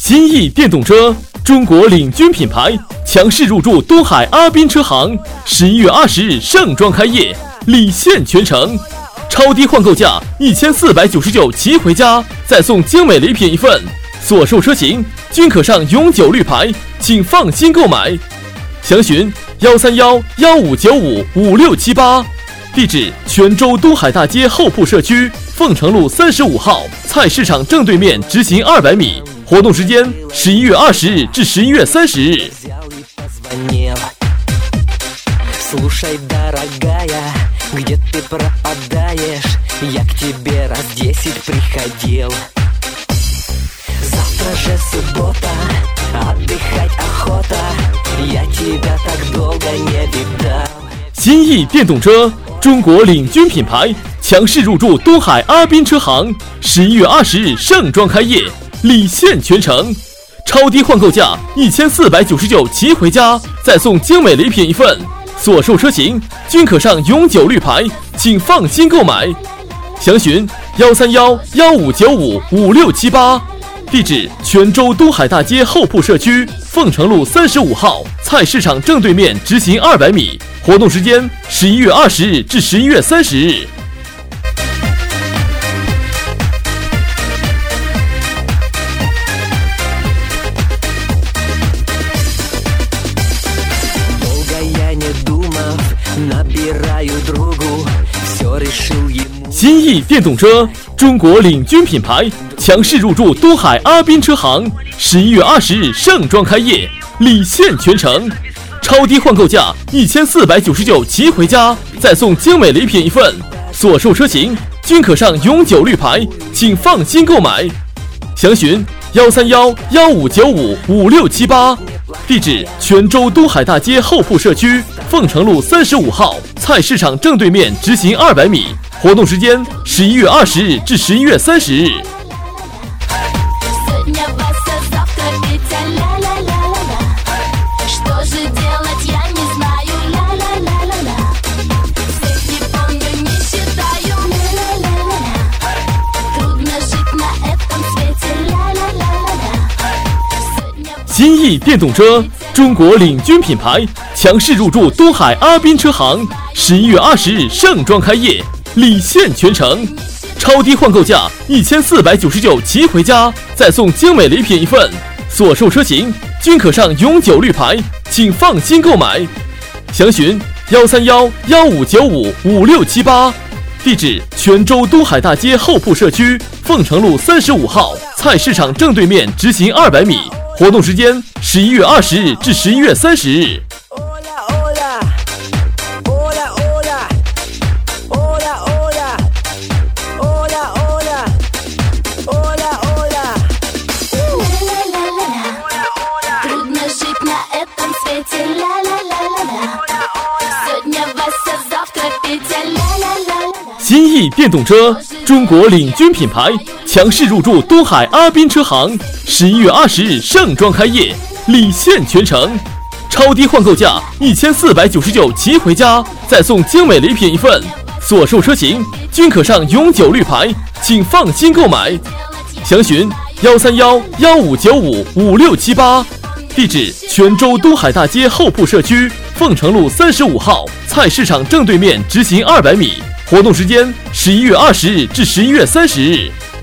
新翼电动车，中国领军品牌，强势入驻东海阿宾车行，11月20日盛装开业，礼献全城，超低换购价1499骑回家，再送精美礼品一份，所售车型均可上永久绿牌，请放心购买。详询131-1595-5678，地址泉州东海大街后铺社区凤城路35号菜市场正对面，直行200米。活动时间11月20日至11月30日。 Слушай, дорогая, где ты пропадаешь? Я к тебе раз 10 приходил. Завтра же суббота, отдыхать охота. Я тебя так долго не видал. 新翼电动车，中国领军品牌，强势入驻东海阿宾车行，11月20日盛装开业，礼献全城，超低换购价1499骑回家，再送精美礼品一份，所售车型均可上永久绿牌，请放心购买。详询131-1595-5678，地址泉州东海大街后铺社区凤城路35号菜市场正对面，直行200米。活动时间11月20日至11月30日。新翼电动车，中国领军品牌，强势入驻东海阿宾车行，11月20日盛装开业，礼献全城，超低换购价1499骑回家，再送精美礼品一份，所售车型均可上永久绿牌，请放心购买。详询131-1595-5678，地址泉州东海大街后铺社区凤城路35号菜市场正对面，直行200米。活动时间11月20日至11月30日。新翼电动车，中国领军品牌，强势入驻东海阿宾车行，11月20日盛装开业，礼献全城，超低换购价1499骑回家，再送精美礼品一份，所售车型均可上永久绿牌，请放心购买。详询131-1595-5678，地址泉州东海大街后铺社区凤城路35号菜市场正对面，直行200米。活动时间11月20日至11月30日。新翼电动车，中国领军品牌，强势入驻东海阿宾车行，11月20日盛装开业，礼献全城，超低换购价1499骑回家，再送精美礼品一份，所售车型均可上永久绿牌，请放心购买。详询131-1595-5678，地址泉州东海大街后铺社区凤城路35号菜市场正对面，直行200米。活动时间11月20日至11月30日。